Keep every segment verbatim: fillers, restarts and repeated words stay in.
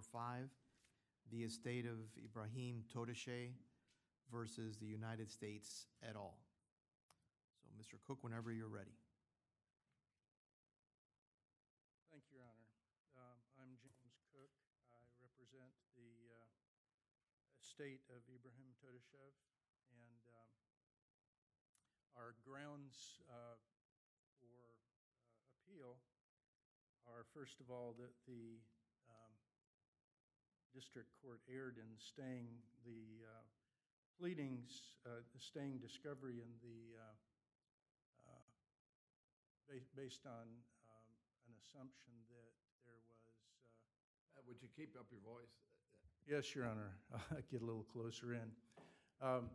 five, the estate of Ibrahim Todeshe versus the United States et al. So, Mister Cook, whenever you're ready. Thank you, Your Honor. Um, I'm James Cook. I represent the uh, estate of Ibrahim Todeshev, and um, our grounds uh, for uh, appeal are, first of all, that the um, district court erred in staying the uh, pleadings, uh, staying discovery in the, uh, uh, ba- based on um, an assumption that there was. Uh, Uh, Would you keep up your voice? yes, Your Honor. I'll get a little closer in. Um,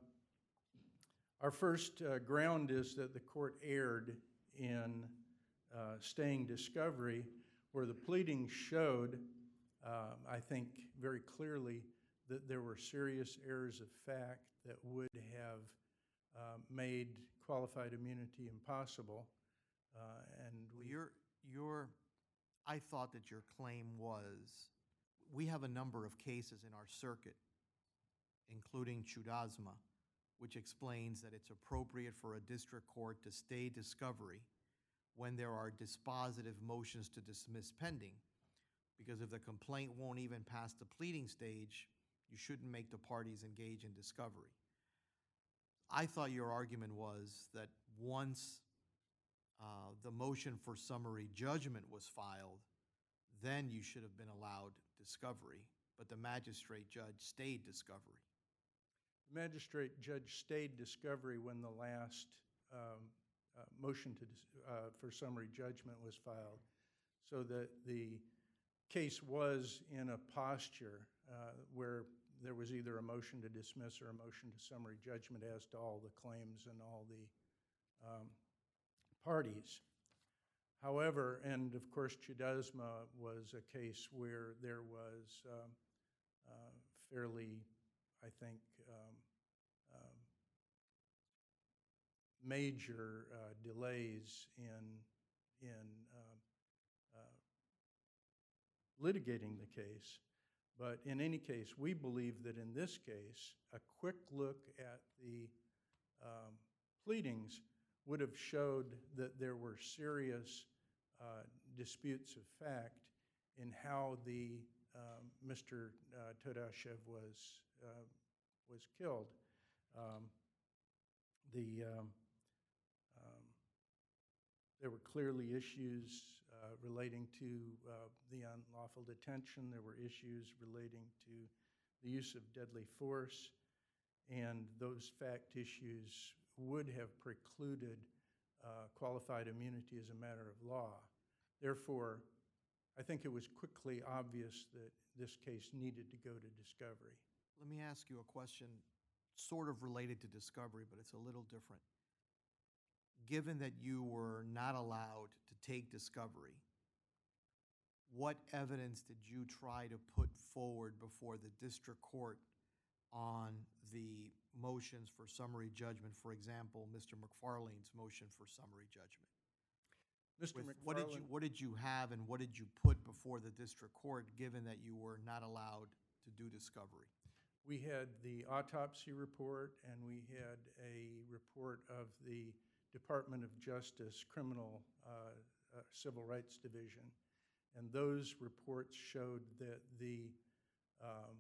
our first uh, ground is that the court erred in uh, staying discovery, where the pleadings showed, uh, I think very clearly, that there were serious errors of fact that would have uh, made qualified immunity impossible. Uh, and Well, we, your, your, I thought that your claim was, we have a number of cases in our circuit, including Chudasma, which explains that it's appropriate for a district court to stay discovery when there are dispositive motions to dismiss pending. Because if the complaint won't even pass the pleading stage, you shouldn't make the parties engage in discovery. I thought your argument was that once uh, the motion for summary judgment was filed, then you should have been allowed discovery, but the magistrate judge stayed discovery. the magistrate judge stayed discovery when the last um, uh, motion to dis- uh, for summary judgment was filed, so that the case was in a posture uh, where there was either a motion to dismiss or a motion to summary judgment as to all the claims and all the um, parties. However, and of course, Chudasma was a case where there was um, uh, fairly, I think, um, um, major uh, delays in in um, uh, litigating the case. But in any case, we believe that in this case, a quick look at the um, pleadings would have showed that there were serious uh, disputes of fact in how the um, Mister Uh, Todashev was uh, was killed. Um, the um, um, there were clearly issues uh, relating to uh, the unlawful detention. There were issues relating to the use of deadly force, and those fact issues would have precluded uh, qualified immunity as a matter of law. Therefore, I think it was quickly obvious that this case needed to go to discovery. Let me ask you a question sort of related to discovery, but it's a little different. Given that you were not allowed to take discovery, what evidence did you try to put forward before the district court on the motions for summary judgment? For example, Mister McFarlane's motion for summary judgment. Mister With what did you, McFarland, what did you have and what did you put before the district court, given that you were not allowed to do discovery? we had the autopsy report, and we had a report of the Department of Justice Criminal uh, uh, Civil Rights Division. And those reports showed that the um,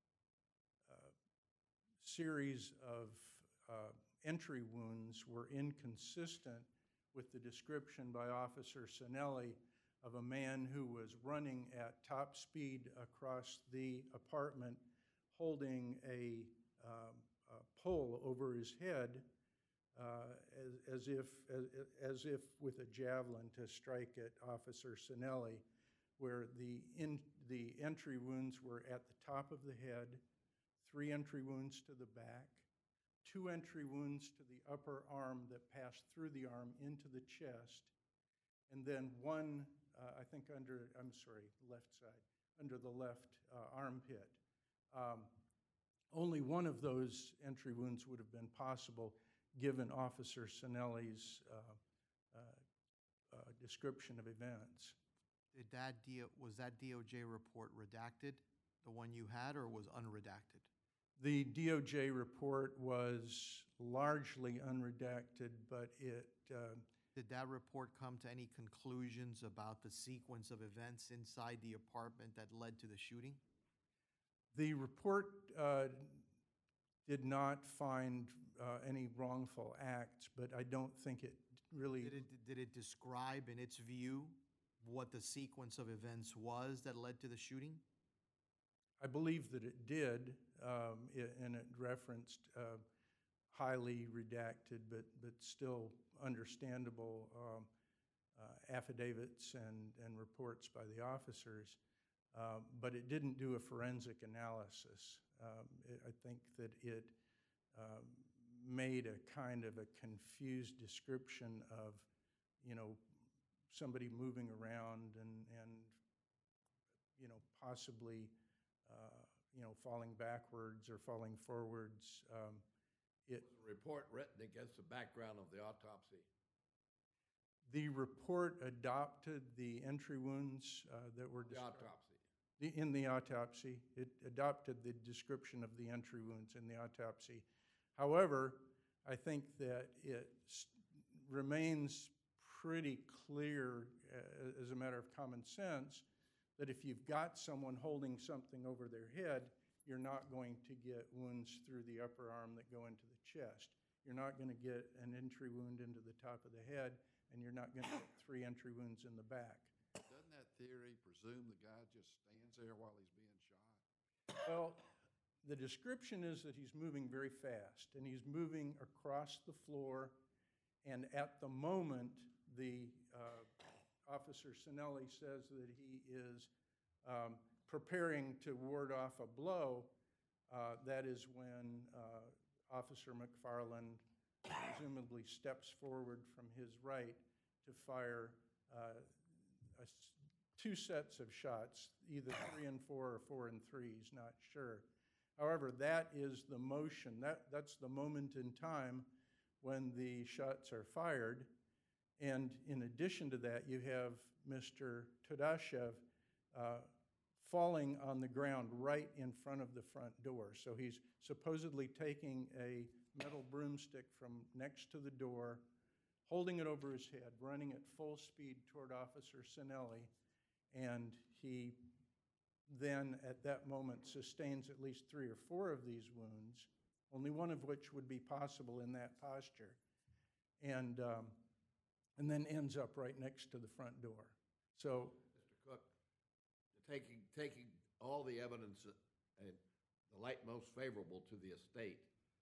uh, series of uh, entry wounds were inconsistent with the description by Officer Sinelli of a man who was running at top speed across the apartment, holding a, um, a pole over his head, uh, as, as if as, as if with a javelin to strike at Officer Sinelli, where the in, the entry wounds were at the top of the head, three entry wounds to the back, two entry wounds to the upper arm that passed through the arm into the chest, and then one, uh, I think under, I'm sorry, left side, under the left uh, armpit. Um, only one of those entry wounds would have been possible given Officer Sinelli's uh, uh, uh, description of events. Did that D O, was that D O J report redacted? the one you had, or was unredacted? The D O J report was largely unredacted, but it, uh, Did that report come to any conclusions about the sequence of events inside the apartment that led to the shooting? the report uh, did not find uh, any wrongful acts, but I don't think it really, Did it, did it describe in its view what the sequence of events was that led to the shooting? I believe that it did, um, it- and it referenced uh, highly redacted but, but still understandable um, uh, affidavits and, and reports by the officers. Um, But it didn't do a forensic analysis. Um, it- I think that it um, made a kind of a confused description of, you know, somebody moving around and, and you know, possibly, uh, you know, falling backwards or falling forwards. Um, It, Was the report written against the background of the autopsy? the report adopted the entry wounds uh, that were The described. autopsy. The- In the autopsy, it adopted the description of the entry wounds in the autopsy. However, I think that it s- remains pretty clear, uh, as a matter of common sense, that if you've got someone holding something over their head, you're not going to get wounds through the upper arm that go into the chest. You're not going to get an entry wound into the top of the head, and you're not going to get three entry wounds in the back. Doesn't that theory presume the guy just stands there while he's being shot? Well, the description is that he's moving very fast, and he's moving across the floor, and at the moment, the uh, Officer Sinelli says that he is um, preparing to ward off a blow. Uh, That is when uh, Officer McFarland presumably steps forward from his right to fire uh, a s- two sets of shots, either three and four or four and three, he's not sure. However, that is the motion, that, that's the moment in time when the shots are fired. And in addition to that, you have Mister Todashev uh, falling on the ground right in front of the front door. So he's supposedly taking a metal broomstick from next to the door, holding it over his head, running at full speed toward Officer Sinelli, and he then, at that moment, sustains at least three or four of these wounds, only one of which would be possible in that posture, and, um, and then ends up right next to the front door. So, Mister Cook, taking, taking all the evidence and the light most favorable to the estate,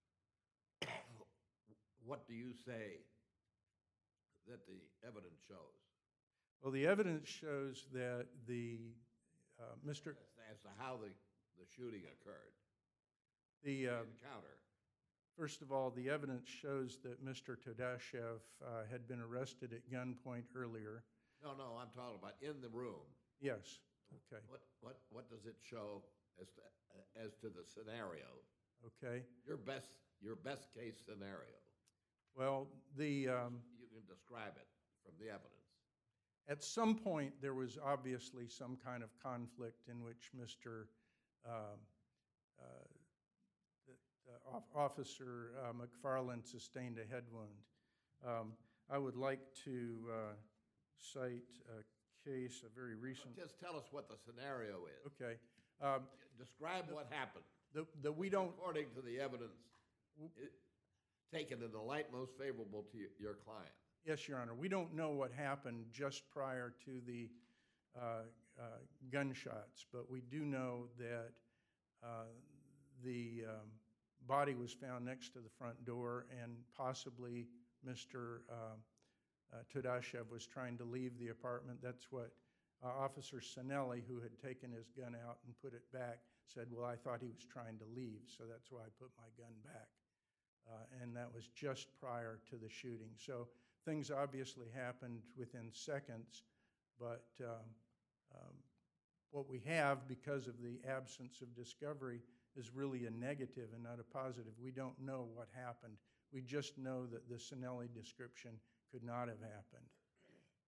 what do you say that the evidence shows? well, the evidence shows that the, uh, Mister As to how the, the shooting occurred, the, the uh, encounter? first of all, the evidence shows that Mister Todashev uh, had been arrested at gunpoint earlier. No, no, I'm talking about in the room. Yes, okay, What, what, what does it show as to, as to the scenario? okay. Your best, your best case scenario. Well, the, um, You can describe it from the evidence. at some point, there was obviously some kind of conflict in which Mister um, uh, the- the off- Officer uh, McFarland sustained a head wound. Um, I would like to uh, cite a case, a very recent, Just tell us what the scenario is. okay, um, Describe what happened. that that we don't, According to the evidence i- taken in the light most favorable to y- your client. yes, Your Honor, we don't know what happened just prior to the uh, uh, gunshots, but we do know that uh, the um, body was found next to the front door, and possibly Mister uh, uh, Todashev was trying to leave the apartment. That's what uh, Officer Sinelli, who had taken his gun out and put it back, said, well, I thought he was trying to leave, so that's why I put my gun back. Uh, and that was just prior to the shooting. So things obviously happened within seconds, but um, um, what we have, because of the absence of discovery, is really a negative and not a positive. We don't know what happened. We just know that the Sinelli description could not have happened.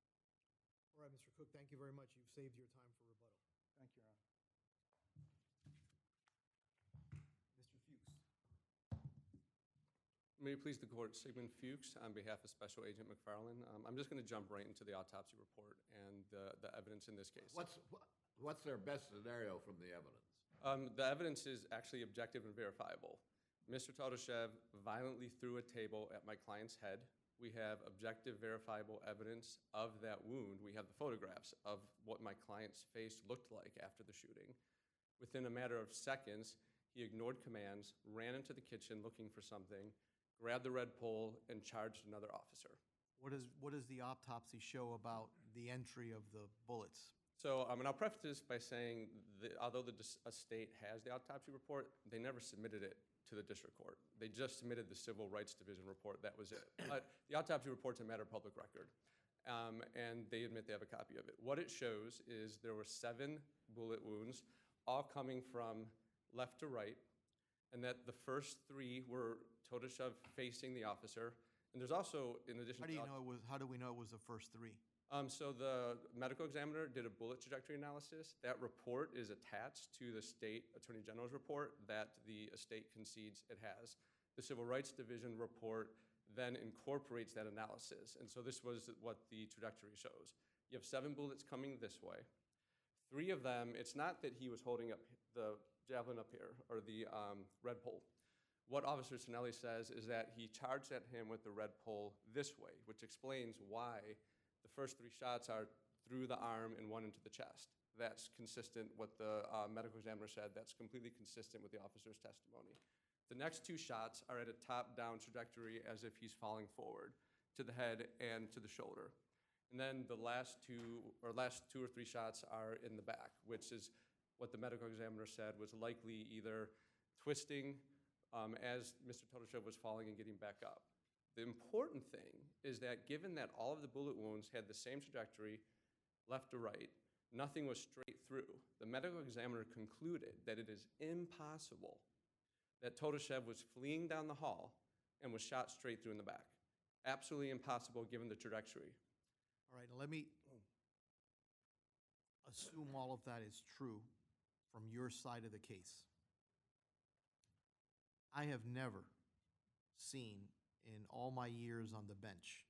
All right, Mister Cook, thank you very much. You've saved your time for rebuttal. Thank you, Your Honor. May it please the court, Sigmund Fuchs on behalf of Special Agent McFarland. Um, I'm just going to jump right into the autopsy report and uh, the evidence in this case. What's, wha- what's their best scenario from the evidence? Um, the evidence is actually objective and verifiable. Mister Todoshev violently threw a table at my client's head. We have objective, verifiable evidence of that wound. We have the photographs of what my client's face looked like after the shooting. Within a matter of seconds, he ignored commands, ran into the kitchen looking for something, grabbed the red pole, and charged another officer. What is, what does the autopsy show about the entry of the bullets? So, um, and I'll preface this by saying that although the dis- estate has the autopsy report, they never submitted it to the district court. They just submitted the Civil Rights Division report. That was it. But the autopsy report's a matter of public record, um, and they admit they have a copy of it. What it shows is there were seven bullet wounds, all coming from left to right, and that the first three were Todoshev facing the officer. And there's also, in addition How do to you the know it was, how do we know it was the first three? Um, so the medical examiner did a bullet trajectory analysis. That report is attached to the state attorney general's report that the estate concedes it has. The Civil Rights Division report then incorporates that analysis. And so this was what the trajectory shows. You have seven bullets coming this way. Three of them, it's not that he was holding up the javelin up here or the um, red pole. What Officer Sinelli says is that he charged at him with the red pole this way, which explains why the first three shots are through the arm and one into the chest. That's consistent with what the uh, medical examiner said. That's completely consistent with the officer's testimony. The next two shots are at a top-down trajectory as if he's falling forward to the head and to the shoulder. And then the last two, or last two or three shots are in the back, which is what the medical examiner said was likely either twisting um, as Mister Todoshev was falling and getting back up. The important thing is that given that all of the bullet wounds had the same trajectory, left to right, nothing was straight through, the medical examiner concluded that it is impossible that Todoshev was fleeing down the hall and was shot straight through in the back. Absolutely impossible given the trajectory. All right, now let me assume all of that is true from your side of the case. I have never seen in all my years on the bench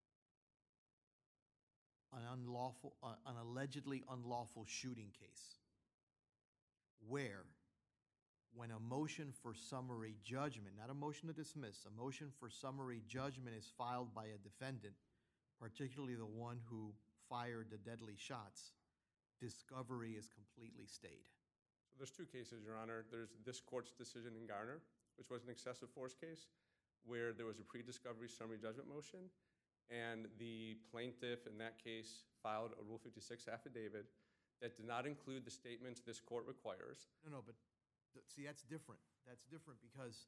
an unlawful, uh, an allegedly unlawful shooting case where when a motion for summary judgment, not a motion to dismiss, a motion for summary judgment is filed by a defendant, particularly the one who fired the deadly shots, discovery is completely stayed. So there's two cases, Your Honor. There's this court's decision in Garner, which was an excessive force case, where there was a pre-discovery summary judgment motion, and the plaintiff in that case filed a Rule fifty-six affidavit that did not include the statements this court requires. No, no, but th- see, that's different. That's different because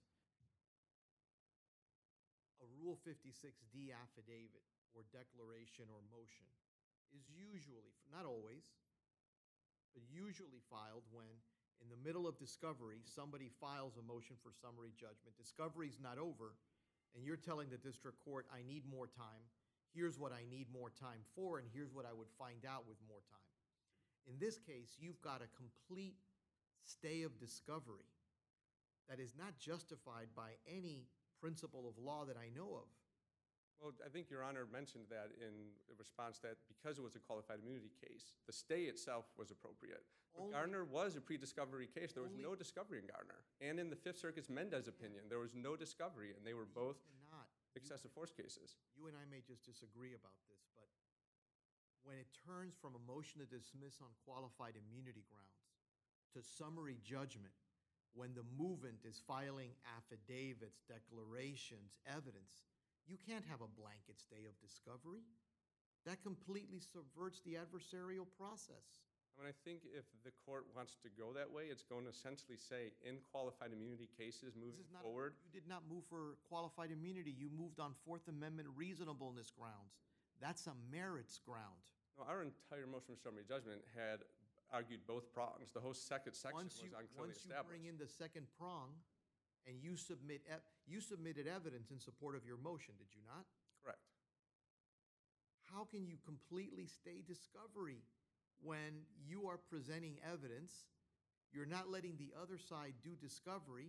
a Rule fifty-six D affidavit or declaration or motion is usually, not always, but usually filed when in the middle of discovery, somebody files a motion for summary judgment. Discovery's not over, and you're telling the district court, I need more time. Here's what I need more time for, and here's what I would find out with more time. In this case, you've got a complete stay of discovery that is not justified by any principle of law that I know of. Well, I think Your Honor mentioned that in response that because it was a qualified immunity case, the stay itself was appropriate. But Only- Garner was a pre-discovery case. There was Only- no discovery in Garner. And in the Fifth Circuit's Mendez opinion, there was no discovery, and they were both You cannot. excessive force cases. You and I may just disagree about this, but when it turns from a motion to dismiss on qualified immunity grounds to summary judgment, when the movement is filing affidavits, declarations, evidence, you can't have a blanket stay of discovery. That completely subverts the adversarial process. I mean, I think if the court wants to go that way, it's going to essentially say in qualified immunity cases This moving is not, forward. you did not move for qualified immunity. You moved on Fourth Amendment reasonableness grounds. That's a merits ground. No, our entire motion for summary judgment had argued both prongs. The whole second section Once was you, unclearly once you established. bring in the second prong, and you submit, ev- you submitted evidence in support of your motion, did you not? Correct. How can you completely stay discovery when you are presenting evidence, you're not letting the other side do discovery,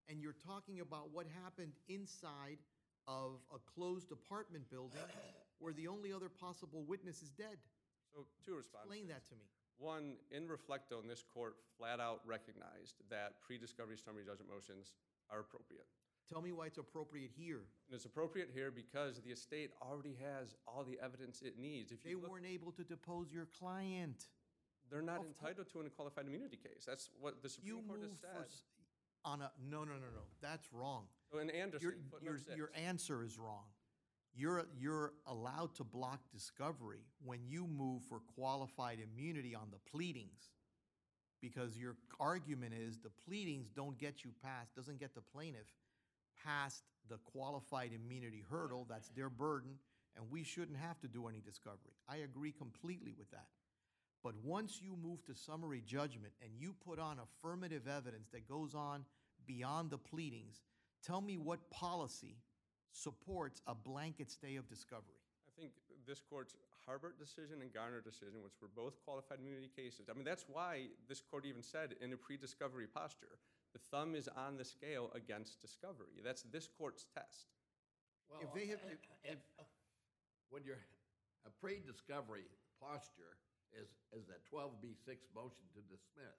and you're talking about what happened inside of a closed apartment building where the only other possible witness is dead. So two responses. Explain that to me. One, in Reflecto, this court flat out recognized that pre-discovery summary judgment motions are appropriate. Tell me why it's appropriate here. And it's appropriate here because the estate already has all the evidence it needs. If They you look, weren't able to depose your client. they're not of entitled to in a qualified immunity case. That's what the You Supreme Court has moved for, said. s- on a, no, no, no, no, that's wrong. So in Anderson, Your, footnote your, six. your answer is wrong. You're, you're allowed to block discovery when you move for qualified immunity on the pleadings. Because your argument is the pleadings don't get you past, doesn't get the plaintiff past the qualified immunity hurdle, that's their burden, and we shouldn't have to do any discovery. I agree completely with that. But once you move to summary judgment and you put on affirmative evidence that goes on beyond the pleadings, tell me what policy supports a blanket stay of discovery. I think this court's Harbert decision and Garner decision, which were both qualified immunity cases, I mean, that's why this court even said in a pre-discovery posture, the thumb is on the scale against discovery. That's this court's test. Well, If they have- if, if, when you're, a pre-discovery posture is, is a twelve B six motion to dismiss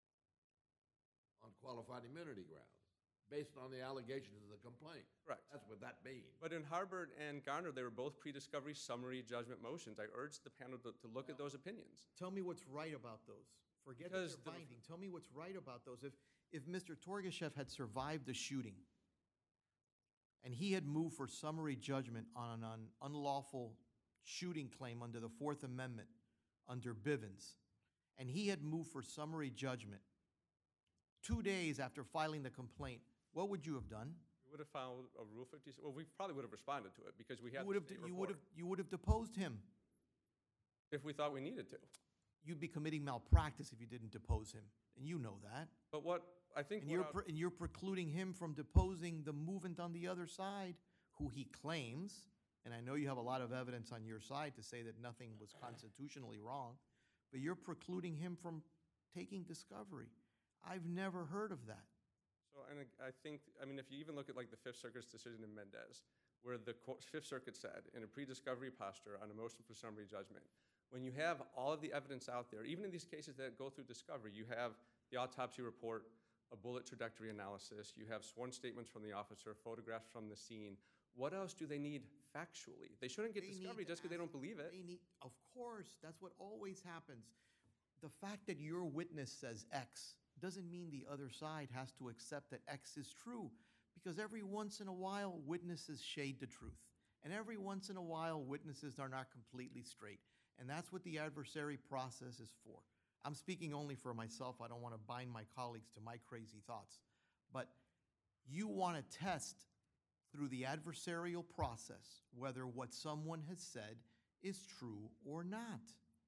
on qualified immunity grounds, based on the allegations of the complaint. Correct. That's what that means. But in Harbert and Garner, they were both pre-discovery summary judgment motions. I urge the panel to, to look at those opinions. Tell me what's right about those. Forget that Because they're the- binding. Tell me what's right about those. If, if Mister Torgashev had survived the shooting and he had moved for summary judgment on an unlawful shooting claim under the Fourth Amendment, under Bivens, and he had moved for summary judgment two days after filing the complaint, what would you have done? We would have filed a Rule fifty, well, we probably would have responded to it because we had You would the have, state you would report. have, you would have deposed him. If we thought we needed to. You'd be committing malpractice if you didn't depose him, and you know that. But what, I think And what you're, I- pre- and you're precluding him from deposing the movement on the other side, who he claims, and I know you have a lot of evidence on your side to say that nothing was constitutionally wrong, but you're precluding him from taking discovery. I've never heard of that. So, and I I think, I mean, if you even look at like the Fifth Circuit's decision in Mendez, where the co- Fifth Circuit said, in a pre-discovery posture on a motion for summary judgment, when you have all of the evidence out there, even in these cases that go through discovery, you have the autopsy report, a bullet trajectory analysis, you have sworn statements from the officer, photographs from the scene. What else do they need factually? They shouldn't get They need discovery to just because they ask- don't believe it. They need, of course, that's what always happens. The fact that your witness says X doesn't mean the other side has to accept that X is true, because every once in a while, witnesses shade the truth. And every once in a while, witnesses are not completely straight. And that's what the adversary process is for. I'm speaking only for myself. I don't want to bind my colleagues to my crazy thoughts. But you want to test through the adversarial process whether what someone has said is true or not.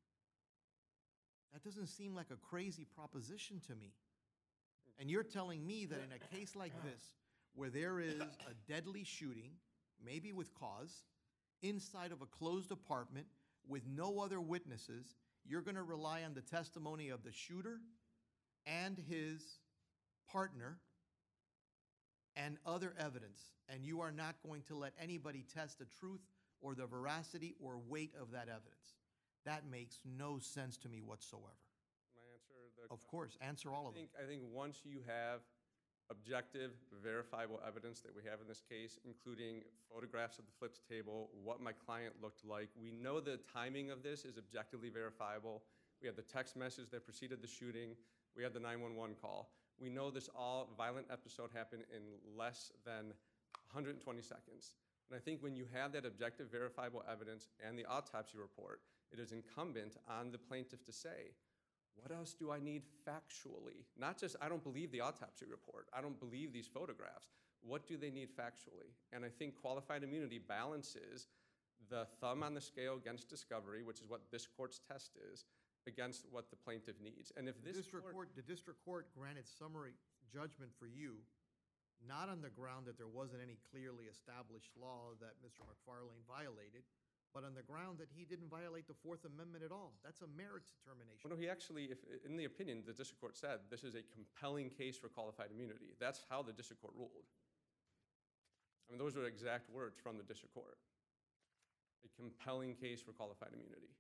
That doesn't seem like a crazy proposition to me. And you're telling me that in a case like this, where there is a deadly shooting, maybe with cause, inside of a closed apartment with no other witnesses, you're going to rely on the testimony of the shooter and his partner and other evidence, and you are not going to let anybody test the truth or the veracity or weight of that evidence. That makes no sense to me whatsoever. Can I answer the Of question? course, answer all I of them. think, I think once you have objective, verifiable evidence that we have in this case, including photographs of the flipped table, what my client looked like, we know the timing of this is objectively verifiable. We have the text message that preceded the shooting. We have the nine one one call. We know this all violent episode happened in less than one hundred twenty seconds. And I think when you have that objective, verifiable evidence and the autopsy report, it is incumbent on the plaintiff to say, what else do I need factually? Not just, I don't believe the autopsy report. I don't believe these photographs. What do they need factually? And I think qualified immunity balances the thumb on the scale against discovery, which is what this court's test is, against what the plaintiff needs. And if The this district court, court, the district court granted summary judgment for you, not on the ground that there wasn't any clearly established law that Mister McFarlane violated, but on the ground that he didn't violate the Fourth Amendment at all. That's a merits determination. Well, no, he actually, if, in the opinion, the district court said this is a compelling case for qualified immunity. That's how the district court ruled. I mean, those are exact words from the district court. A compelling case for qualified immunity.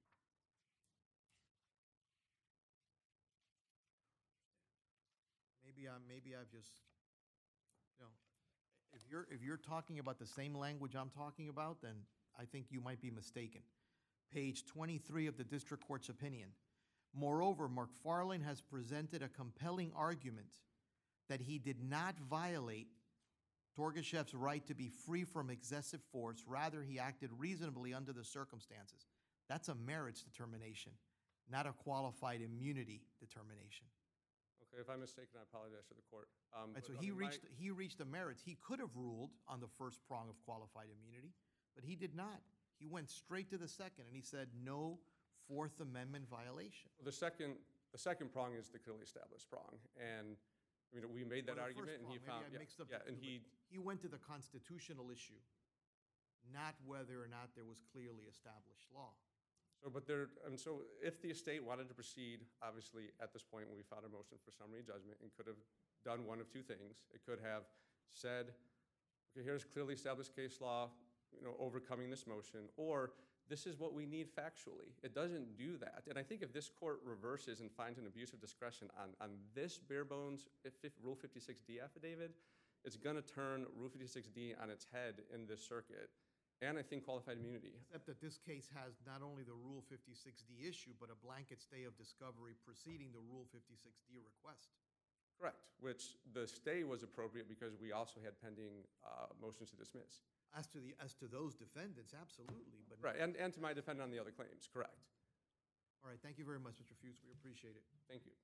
Maybe I'm, maybe I've just, you know, if you're, if you're talking about the same language I'm talking about, then I think you might be mistaken. Page twenty-three of the district court's opinion. Moreover, McFarland has presented a compelling argument that he did not violate Torgashev's right to be free from excessive force. Rather, he acted reasonably under the circumstances. That's a merits determination, not a qualified immunity determination. Okay, if I'm mistaken, I apologize to the court. Um, Right, but, so I he mean, my- reached, he reached the merits. He could have ruled on the first prong of qualified immunity, but he did not. He went straight to the second, and he said, no Fourth Amendment violation. The second, the second prong is the clearly established prong, and, I mean, we made that Or the argument, first and he prong, found, maybe I yeah, mixed up yeah, the and two, he, but he went to the constitutional issue, not whether or not there was clearly established law. so, but there, and so if the estate wanted to proceed, obviously, at this point, when we filed a motion for summary judgment, it could have done one of two things. It could have said, okay, here's clearly established case law, you know, overcoming this motion, or this is what we need factually. It doesn't do that. And I think if this court reverses and finds an abuse of discretion on, on this bare bones if, if Rule fifty-six D affidavit, it's gonna turn Rule fifty-six D on its head in this circuit. And I think qualified immunity. Except that this case has not only the Rule fifty-six D issue, but a blanket stay of discovery preceding the Rule fifty-six D request. Correct, which the stay was appropriate because we also had pending uh, motions to dismiss. As to the, as to those defendants, absolutely, but. Right, and, and to my defendant on the other claims, correct. All right, thank you very much, Mister Fuchs. We appreciate it. Thank you.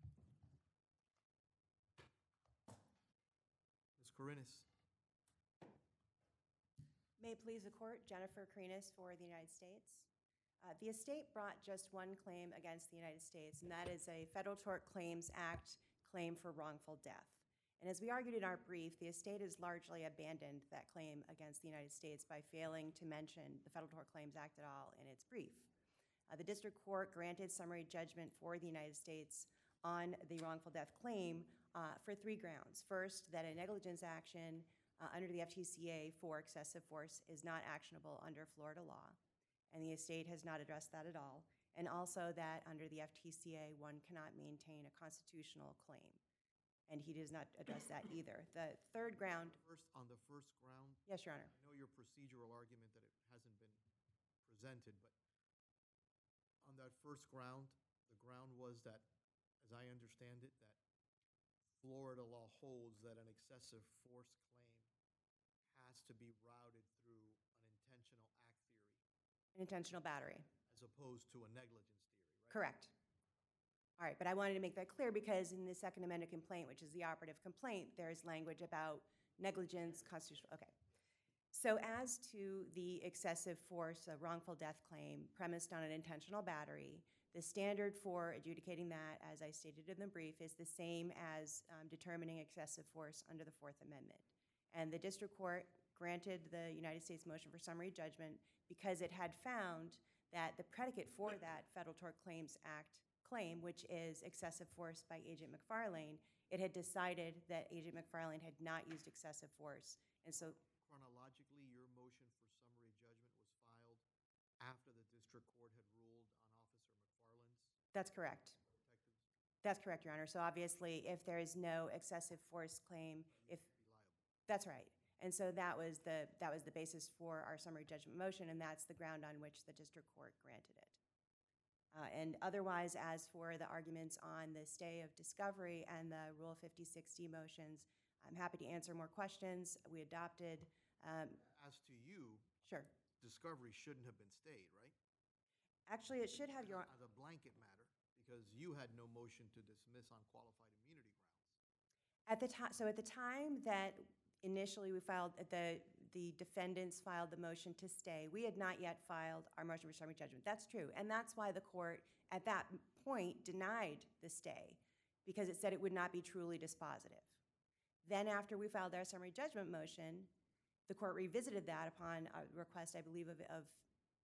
Miz Korinis. May it please the court, Jennifer Karinas for the United States. Uh, The estate brought just one claim against the United States, and that is a Federal Tort Claims Act claim for wrongful death. And as we argued in our brief, the estate has largely abandoned that claim against the United States by failing to mention the Federal Tort Claims Act at all in its brief. Uh, The district court granted summary judgment for the United States on the wrongful death claim uh, for three grounds. First, that a negligence action uh, under the F T C A for excessive force is not actionable under Florida law, and the estate has not addressed that at all. And also that under the F T C A, one cannot maintain a constitutional claim, and he does not address that either. The third ground, First, on the first ground, yes, Your Honor. I know your procedural argument that it hasn't been presented, but on that first ground, the ground was that, as I understand it, that Florida law holds that an excessive force claim has to be routed through an intentional act theory An intentional battery. as opposed to a negligence theory, right? Correct. All right, but I wanted to make that clear because in the Second Amendment complaint, which is the operative complaint, there's language about negligence, constitutional, okay. So as to the excessive force, a wrongful death claim premised on an intentional battery, the standard for adjudicating that, as I stated in the brief, is the same as um, determining excessive force under the Fourth Amendment. And the district court granted the United States motion for summary judgment because it had found that the predicate for that Federal Tort Claims Act claim, which is excessive force by Agent McFarlane, it had decided that Agent McFarlane had not used excessive force. And so, Chronologically, your motion for summary judgment was filed after the district court had ruled on Officer McFarland's that's correct. detectives That's correct, Your Honor. So obviously, if there is no excessive force claim, if, to be liable. that's right. And so that was the, that was the basis for our summary judgment motion, and that's the ground on which the district court granted it. Uh, And otherwise, as for the arguments on the stay of discovery and the Rule fifty-six D motions, I'm happy to answer more questions. We adopted, um, As to you, sure. discovery shouldn't have been stayed, right? Actually, it should have, Your, As a blanket matter, because you had no motion to dismiss on qualified immunity grounds. at the time, so at the time that initially we filed, the, the defendants filed the motion to stay, we had not yet filed our motion for summary judgment. That's true. And that's why the court, at that point, denied the stay, because it said it would not be truly dispositive. Then after we filed our summary judgment motion, the court revisited that upon a request, I believe, of, of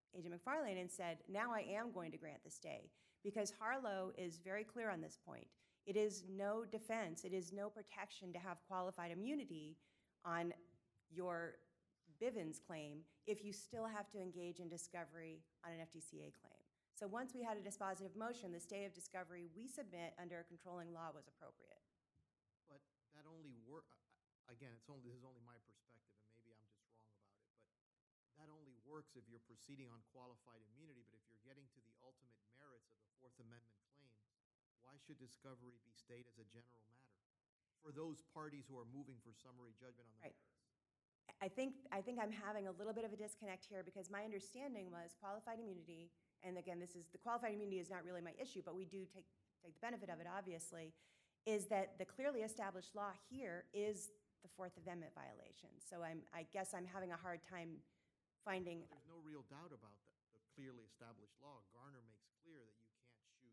Agent McFarlane and said, now I am going to grant the stay, because Harlow is very clear on this point. It is no defense, it is no protection to have qualified immunity on your Bivens claim if you still have to engage in discovery on an F T C A claim. So once we had a dispositive motion, the stay of discovery we submit under a controlling law was appropriate. But that only work, again, it's only, this is only my perspective, and maybe I'm just wrong about it, but that only works if you're proceeding on qualified immunity, but if you're getting to the ultimate merits of the Fourth Amendment claim, why should discovery be stayed as a general matter for those parties who are moving for summary judgment on the Right. merits? I think, I think I'm having a little bit of a disconnect here, because my understanding was qualified immunity, and again, this is, the qualified immunity is not really my issue, but we do take, take the benefit of it, obviously, is that the clearly established law here is the Fourth Amendment violation. So I'm, I guess I'm having a hard time finding, There's no real doubt about the, the clearly established law. Garner makes clear that you can't shoot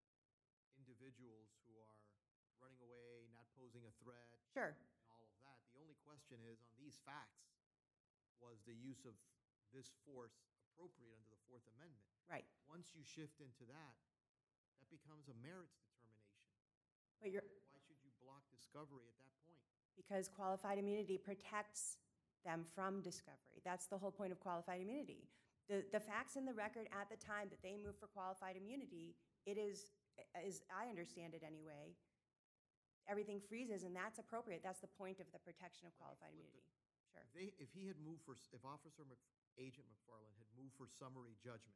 individuals who are running away, not posing a threat, sure, and all of that. The only question is, on these facts, was the use of this force appropriate under the Fourth Amendment? right. Once you shift into that, that becomes a merits determination. But you're, Why should you block discovery at that point? because qualified immunity protects them from discovery. That's the whole point of qualified immunity. The, the facts in the record at the time that they moved for qualified immunity, it is, as I understand it anyway, everything freezes, and that's appropriate. That's the point of the protection of qualified flip it. immunity. Sure. If they, if he had moved for, if Officer Mc, Agent McFarland had moved for summary judgment,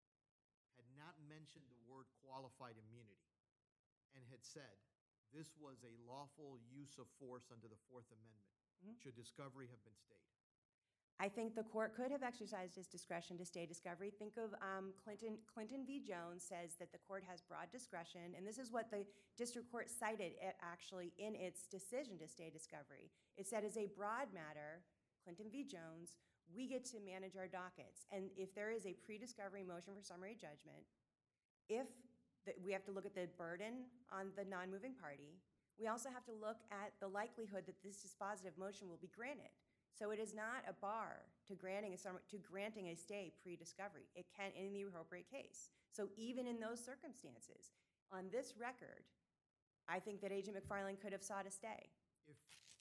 had not mentioned the word qualified immunity, and had said, this was a lawful use of force under the Fourth Amendment, Mhm. should discovery have been stayed? I think the court could have exercised its discretion to stay discovery. Think of um, Clinton, Clinton v. Jones says that the court has broad discretion, and this is what the district court cited it actually in its decision to stay discovery. It said, as a broad matter, Clinton v. Jones, we get to manage our dockets. And if there is a pre-discovery motion for summary judgment, if the, we have to look at the burden on the non-moving party, we also have to look at the likelihood that this dispositive motion will be granted. So it is not a bar to granting a, summa- to granting a stay pre-discovery. It can in the appropriate case. So even in those circumstances, on this record, I think that Agent McFarlane could have sought a stay. If,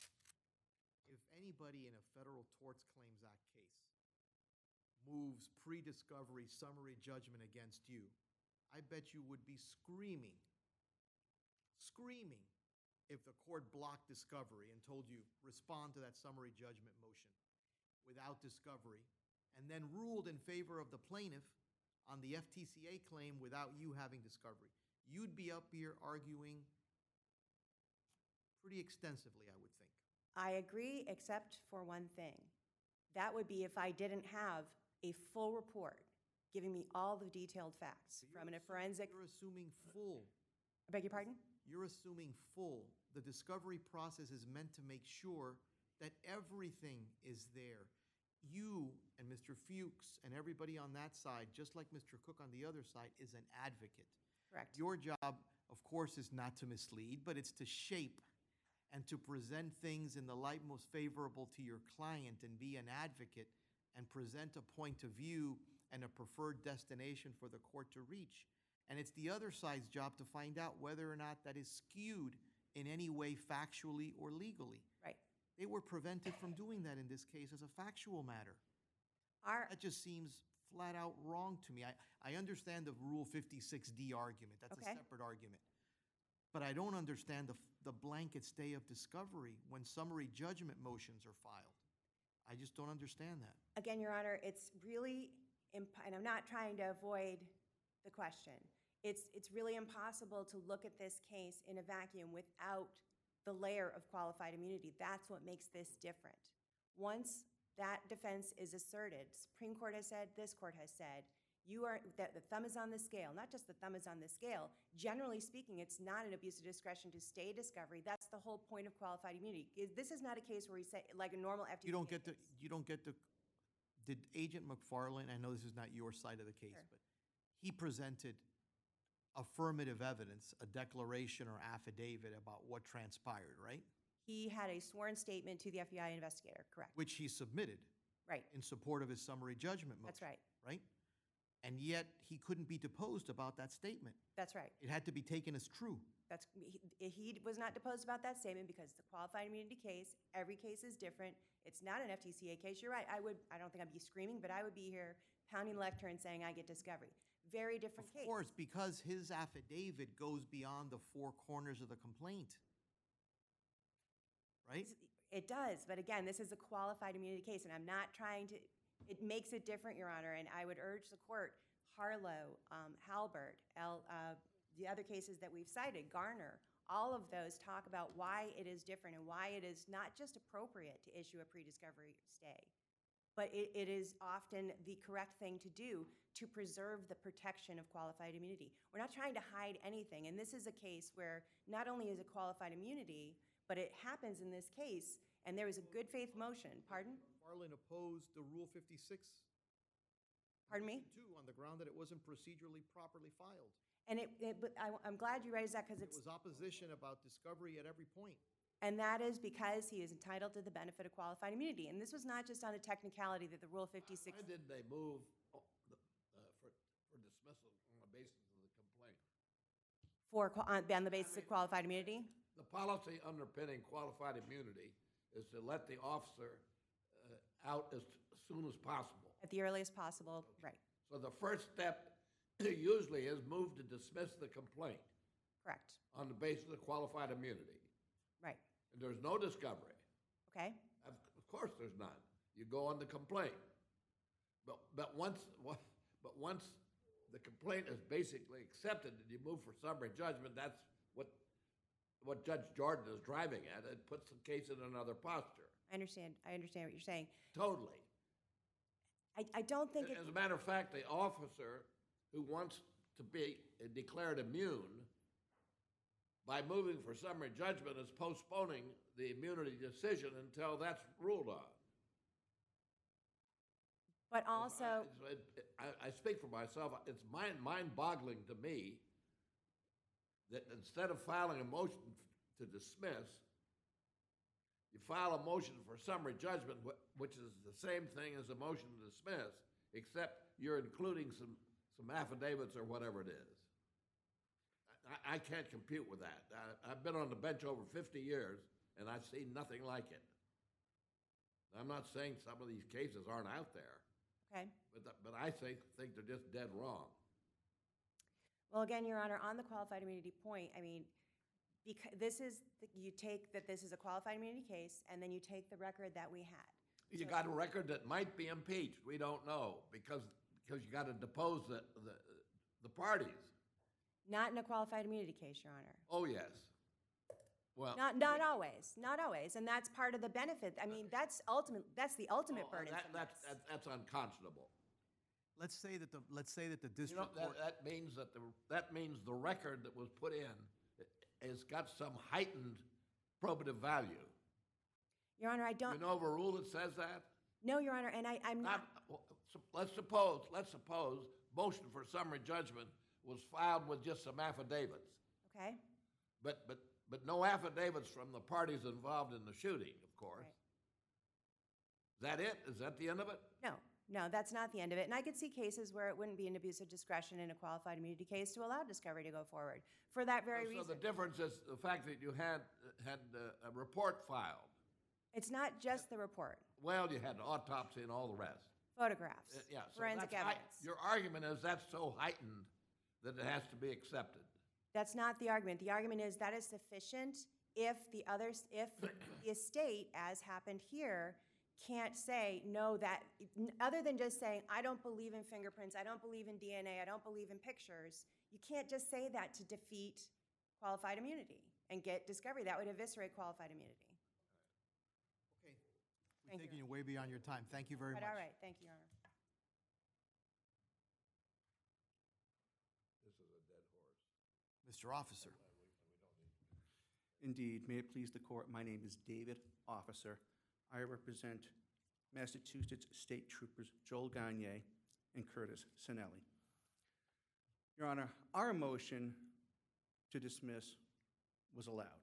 if anybody in a Federal Torts Claims Act case moves pre-discovery summary judgment against you, I bet you would be screaming, screaming if the court blocked discovery and told you, respond to that summary judgment motion without discovery, and then ruled in favor of the plaintiff on the F T C A claim without you having discovery. You'd be up here arguing pretty extensively, I would think. I agree, except for one thing. That would be if I didn't have a full report giving me all the detailed facts So from you're a assu- forensic, You're assuming full. I beg your pardon? You're assuming full. The discovery process is meant to make sure that everything is there. You and Mister Fuchs and everybody on that side, just like Mister Cook on the other side, is an advocate. Correct. Your job, of course, is not to mislead, but it's to shape and to present things in the light most favorable to your client and be an advocate and present a point of view and a preferred destination for the court to reach. And it's the other side's job to find out whether or not that is skewed in any way factually or legally. Right. They were prevented from doing that in this case as a factual matter. Our, That just seems flat out wrong to me. I, I understand the Rule fifty-six D argument. That's Okay. a separate argument. But I don't understand the, the blanket stay of discovery when summary judgment motions are filed. I just don't understand that. Again, Your Honor, it's really, imp- and I'm not trying to avoid the question. It's, it's really impossible to look at this case in a vacuum without the layer of qualified immunity. That's what makes this different. Once that defense is asserted, Supreme Court has said, this court has said, you are, that the thumb is on the scale, not just the thumb is on the scale. Generally speaking, it's not an abuse of discretion to stay discovery. That's the whole point of qualified immunity. Is- This is not a case where we say, like a normal F T C You don't get to, case. you don't get to, did Agent McFarland, I know this is not your side of the case, Sure. but he presented affirmative evidence, a declaration or affidavit about what transpired, right? He had a sworn statement to the F B I investigator, correct? Which he submitted Right, in support of his summary judgment motion. that's right. Right? and yet he couldn't be deposed about that statement. That's right. It had to be taken as true. That's, he, he was not deposed about that statement because the qualified immunity case, every case is different. It's not an F T C A case. You're right. I would, I don't think I'd be screaming, but I would be here pounding the lectern saying I get discovery. Very different case. Of course, because his affidavit goes beyond the four corners of the complaint. Right? It does, but again, this is a qualified immunity case, and I'm not trying to, it makes it different, Your Honor, and I would urge the court, Harlow, um, Halbert, L, uh, the other cases that we've cited, Garner, all of those talk about why it is different and why it is not just appropriate to issue a pre-discovery stay, but it, it is often the correct thing to do to preserve the protection of qualified immunity. We're not trying to hide anything, and this is a case where not only is it qualified immunity, but it happens in this case, and there was a good faith motion. Pardon? Farland opposed the Rule fifty-six. Pardon me? Two, on the ground that it wasn't procedurally properly filed. And it, it, but I, I'm glad you raised that because It it's, was opposition about discovery at every point. and that is because he is entitled to the benefit of qualified immunity. And this was not just on a technicality that the Rule fifty-six. Why didn't they move oh, the, uh, for, for dismissal on the basis of the complaint? For, qua- on on the basis of qualified immunity? The policy underpinning qualified immunity is to let the officer uh, out as soon as possible. At the earliest possible, right, So the first step usually is move to dismiss the complaint correct, on the basis of qualified immunity. right, And there's no discovery. okay? Of of course there's none. You go on the complaint. But, but once, but once the complaint is basically accepted and you move for summary judgment, that's what, what Judge Jordan is driving at. It puts the case in another posture. I understand, I understand what you're saying. Totally. I, I don't think it, As a matter of fact, the officer who wants to be declared immune by moving for summary judgment is postponing the immunity decision until that's ruled on. but also, I, I, I speak for myself. It's mind, mind-boggling to me that instead of filing a motion to dismiss, you file a motion for summary judgment, wh- which is the same thing as a motion to dismiss, except you're including some, some affidavits or whatever it is. I, I can't compute with that. I, I've been on the bench over fifty years, and I've seen nothing like it. I'm not saying some of these cases aren't out there, okay. but, th- but I think, think they're just dead wrong. Well, again, Your Honor, on the qualified immunity point, I mean, because this is, you take that this is a qualified immunity case, and then you take the record that we had. You got a record that might be impeached, we don't know, because, because you got to depose the, the, the parties. Not in a qualified immunity case, Your Honor. Oh, yes. Well. Not, not always, not always, and that's part of the benefit. I mean, that's ultimate, that's the ultimate oh, burden that- from that's, this. that's, that's unconscionable. Let's say that the, let's say that the You know, district that, court, that means that the, that means the record that was put in has got some heightened probative value. Your Honor, I You don't, know of a rule that says that? no, Your Honor, and I, I'm Not, not, well, sup- let's suppose, let's suppose motion for summary judgment was filed with just some affidavits. okay? But, but, but no affidavits from the parties involved in the shooting, of course. Right. Is that it? Is that the end of it? No, no, that's not the end of it. And I could see cases where it wouldn't be an abuse of discretion in a qualified immunity case to allow discovery to go forward for that very So reason. the difference is the fact that you had, had uh, a report filed. It's not just the report, Well, you had autopsy and all the rest. photographs, Uh, Yeah, so forensic that's hei- evidence. Your argument is that's so heightened that it has to be accepted. That's not the argument. The argument is that is sufficient if the others, if the estate, as happened here, can't say, no, that, other than just saying, I don't believe in fingerprints, I don't believe in D N A, I don't believe in pictures, you can't just say that to defeat qualified immunity and get discovery. That would eviscerate qualified immunity. okay, Thank we're you. taking you way beyond your time. Thank you very But much. all right, thank you, Your Honor. This is a dead horse. Mister Officer, Indeed, may it please the court, my name is David Officer. I represent Massachusetts State Troopers Joel Gagne and Curtis Sinelli. Your Honor, our motion to dismiss was allowed.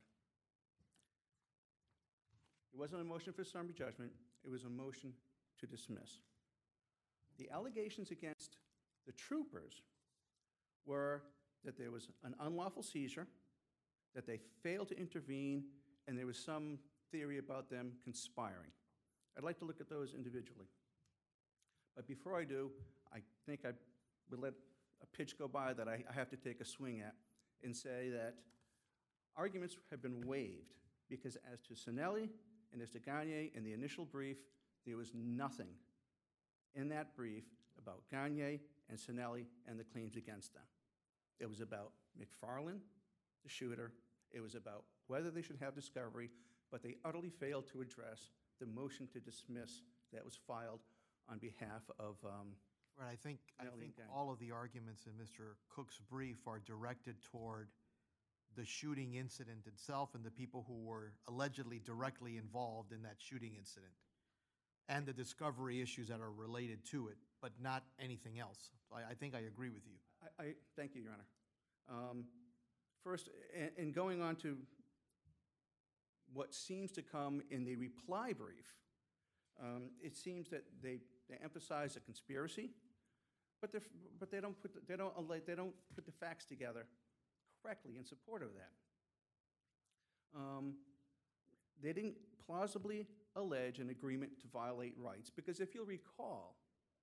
It wasn't a motion for summary judgment, it was a motion to dismiss. The allegations against The troopers were that there was an unlawful seizure, that they failed to intervene, and there was some theory about them conspiring. I'd like to look at those individually. But before I do, I think I would let a pitch go by that I, I have to take a swing at and say that arguments have been waived because as to Sinelli and as to Gagne in the initial brief, there was nothing in that brief about Gagne and Sinelli and the claims against them. It was about McFarland, the shooter. It was about whether they should have discovery, but they utterly failed to address the motion to dismiss that was filed on behalf of, um, Right, I think, I Nellie think Gang. all of the arguments in Mister Cook's brief are directed toward the shooting incident itself and the people who were allegedly directly involved in that shooting incident, and the discovery issues that are related to it, but not anything else. I, I think I agree with you. I, I, thank you, Your Honor. Um, First, in, in going on to what seems to come in the reply brief, um, it seems that they, they emphasize a conspiracy, but they're, but they don't put the, they don't alle- they don't put the facts together correctly in support of that. Um, they didn't plausibly allege an agreement to violate rights because if you'll recall,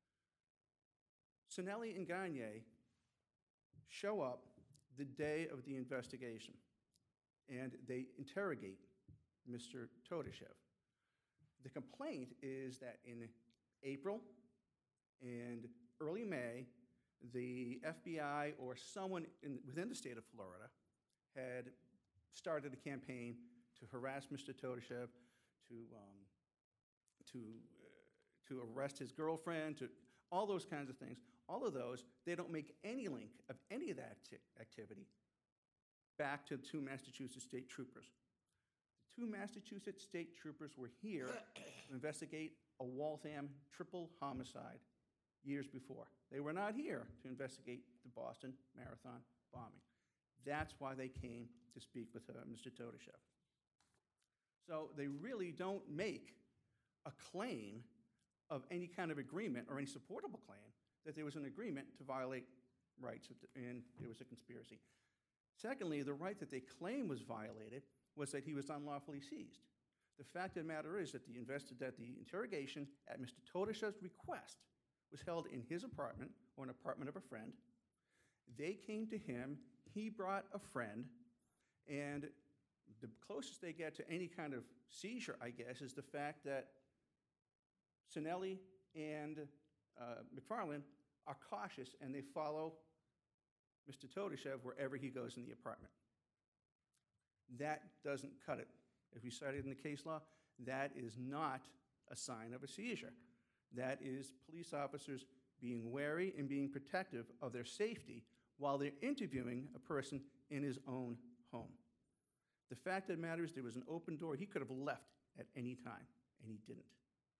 Sinelli and Gagne show up the day of the investigation, and they interrogate Mister Todashev. The complaint is that in April and early May, the F B I or someone in, within the state of Florida had started a campaign to harass Mister Todashev, to, um, to, uh, to arrest his girlfriend, to all those kinds of things. All of those, they don't make any link of any of that acti- activity back to the two Massachusetts state troopers. The two Massachusetts state troopers were here to investigate a Waltham triple homicide years before. They were not here to investigate the Boston Marathon bombing. That's why they came to speak with uh, Mister Todashev. So they really don't make a claim of any kind of agreement or any supportable claim that there was an agreement to violate rights and there was a conspiracy. Secondly, the right that they claim was violated was that he was unlawfully seized. The fact of the matter is that the, invested, that the interrogation at Mister Todashev's request was held in his apartment or an apartment of a friend. They came to him, he brought a friend, and the closest they get to any kind of seizure, I guess, is the fact that Sinelli and uh, McFarland are cautious and they follow Mister Todashev wherever he goes in the apartment. That doesn't cut it. If we cited in the case law, that is not a sign of a seizure. That is police officers being wary and being protective of their safety while they're interviewing a person in his own home. The fact of the matter is there was an open door. He could have left at any time, and he didn't.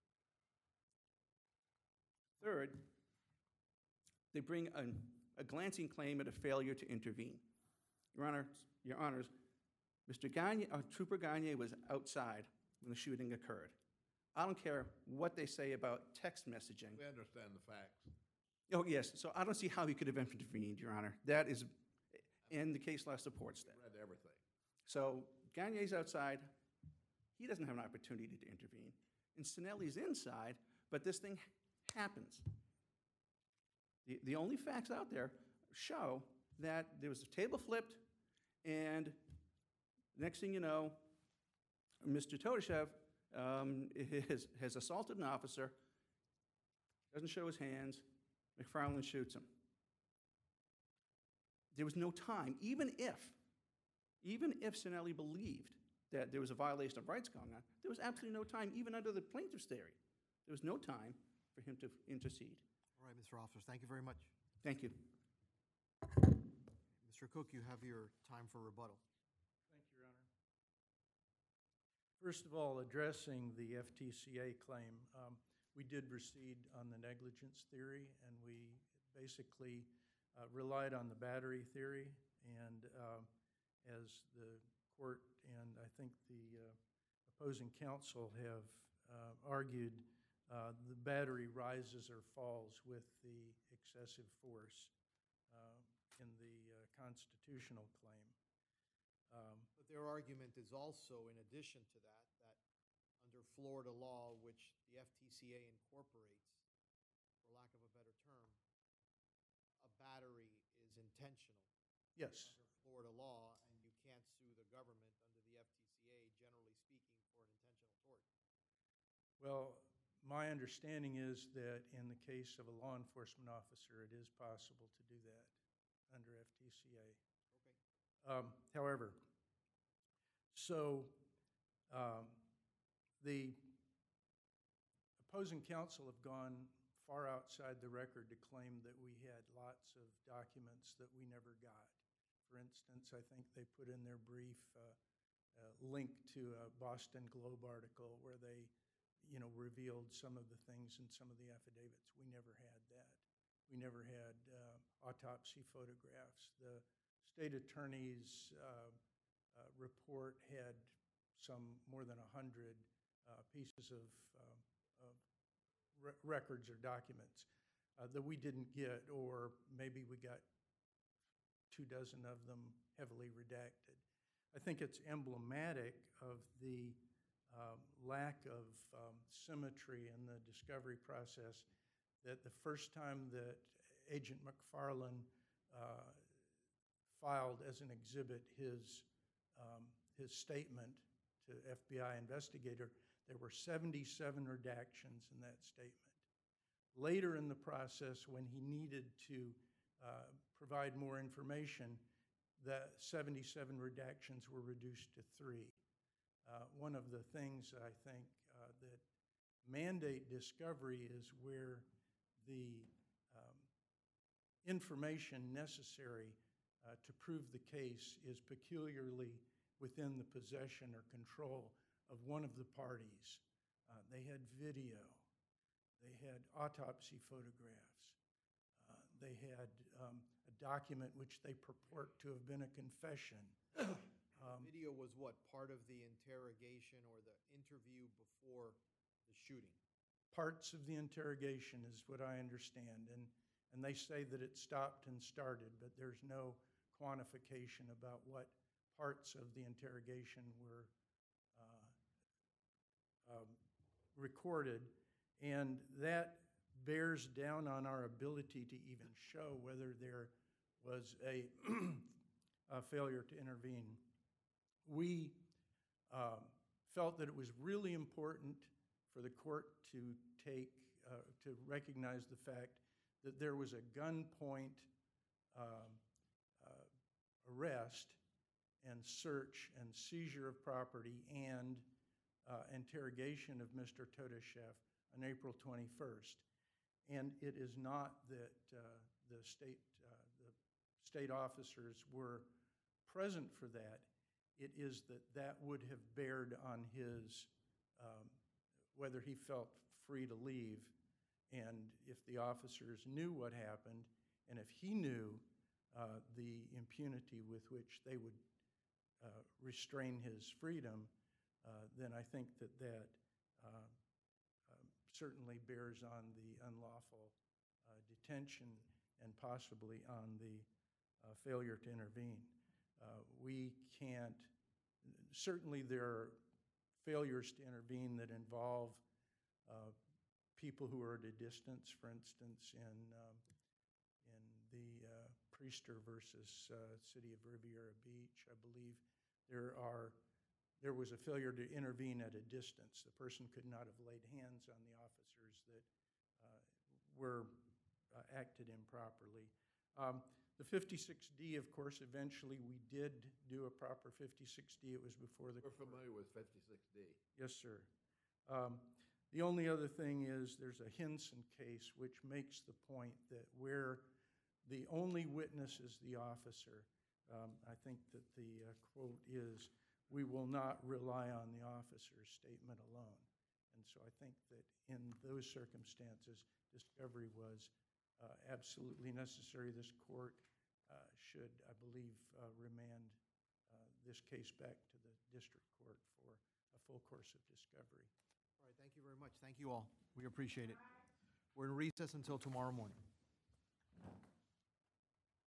Third, they bring a, a glancing claim at a failure to intervene. Your Honor, Your Honors, Mister Gagne, uh, Trooper Gagne was outside when the shooting occurred. I don't care what they say about text messaging. We understand the facts. Oh, yes, so I don't see how he could have intervened, Your Honor. That is, and the case law supports that. Read everything. So Gagne's outside. He doesn't have an opportunity to intervene. And Sinelli's inside, but this thing happens. The, the only facts out there show that there was a table flipped, and next thing you know, Mister Todashev um, has, has assaulted an officer, doesn't show his hands, McFarland shoots him. There was no time, even if, even if Sinelli believed that there was a violation of rights going on, there was absolutely no time, even under the plaintiff's theory. There was no time for him to intercede. All right, Mister Officer, thank you very much. Thank you. Mister Cook, you have your time for rebuttal. Thank you, Your Honor. First of all, addressing the F T C A claim, um, we did proceed on the negligence theory, and we basically uh, relied on the battery theory. And uh, as the court and I think the uh, opposing counsel have uh, argued, uh, the battery rises or falls with the excessive force uh, in the uh, constitutional claim. Um, But their argument is also, in addition to that, that under Florida law, which the F T C A incorporates, for lack of a better term, a battery is intentional Yes. under Florida law, and you can't sue the government under the F T C A, generally speaking, for an intentional tort. Well, my understanding is that in the case of a law enforcement officer, it is possible to do that under F T C A. Okay. Um, However, so um, the opposing counsel have gone far outside the record to claim that we had lots of documents that we never got. For instance, I think they put in their brief uh, a link to a Boston Globe article where they, you know, revealed some of the things in some of the affidavits. We never had that. We never had uh, autopsy photographs. The state attorney's uh, uh, report had some more than a hundred uh, pieces of, uh, of re records or documents uh, that we didn't get, or maybe we got two dozen of them heavily redacted. I think it's emblematic of the um, lack of um, symmetry in the discovery process that the first time that Agent McFarland uh, filed as an exhibit his, um, his statement to F B I investigator, there were seventy-seven redactions in that statement. Later in the process, when he needed to uh, provide more information, the seventy-seven redactions were reduced to three. Uh, one of the things I think uh, that mandate discovery is where the um, information necessary uh, to prove the case is peculiarly within the possession or control of one of the parties. Uh, they had video, they had autopsy photographs, uh, they had um, a document which they purport to have been a confession. Um, Video was what, part of the interrogation or the interview before the shooting? Parts of the interrogation is what I understand, and, and they say that it stopped and started, but there's no quantification about what parts of the interrogation were uh, um, recorded, and that bears down on our ability to even show whether there was a, a failure to intervene. We um, felt that it was really important for the court to take, uh, to recognize the fact that there was a gunpoint um, uh, arrest and search and seizure of property and uh, interrogation of Mister Todeshev on April twenty-first. And it is not that uh, the state, uh, the state officers were present for that. It is that that would have bared on his, um, whether he felt free to leave, and if the officers knew what happened, and if he knew uh, the impunity with which they would uh, restrain his freedom, uh, then I think that that uh, uh, certainly bears on the unlawful uh, detention and possibly on the uh, failure to intervene. Uh, we can't, certainly there are failures to intervene that involve uh, people who are at a distance. For instance, in, um, in the uh, Priester versus uh, City of Riviera Beach, I believe there are, there was a failure to intervene at a distance. The person could not have laid hands on the officers that uh, were uh, acted improperly. Um, The fifty-six D, of course, eventually we did do a proper fifty-six D. It was before the We're court. familiar with fifty-six D. Yes, sir. Um, The only other thing is there's a Hinson case which makes the point that where the only witness is the officer, um, I think that the uh, quote is, "We will not rely on the officer's statement alone." And so I think that in those circumstances, discovery was uh, absolutely necessary. This court uh, should, I believe, uh, remand uh, this case back to the district court for a full course of discovery. All right, thank you very much. Thank you all. We appreciate it. We're in recess until tomorrow morning.